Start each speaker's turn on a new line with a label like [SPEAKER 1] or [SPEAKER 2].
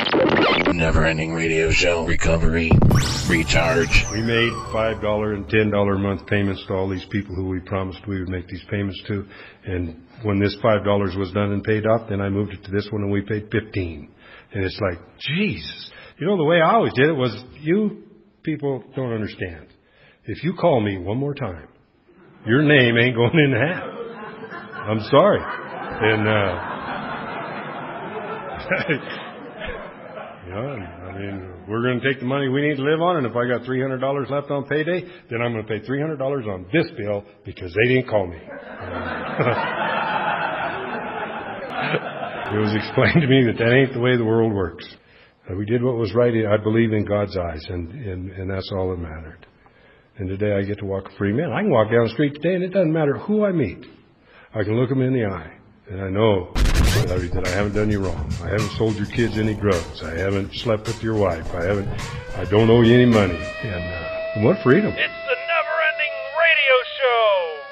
[SPEAKER 1] Never Ending Radio Show. Recovery. Recharge.
[SPEAKER 2] We made $5 and $10 a month payments to all these people who we promised we would make these payments to. And when this $5 was done and paid off, then I moved it to this one and we paid $15. And it's like, Jesus. You know, the way I always did it was, you people don't understand. If you call me one more time, your name ain't going in half. I'm sorry. And, I mean, we're going to take the money we need to live on, and if I got $300 left on payday, then I'm going to pay $300 on this bill because they didn't call me. It was explained to me that ain't the way the world works. We did what was right, I believe, in God's eyes, and that's all that mattered. And today I get to walk a free man. I can walk down the street today, and it doesn't matter who I meet. I can look them in the eye, and I know that I haven't done you wrong. I haven't sold your kids any drugs. I haven't slept with your wife. I don't owe you any money. And what freedom.
[SPEAKER 3] It's the Never Ending Radio Show.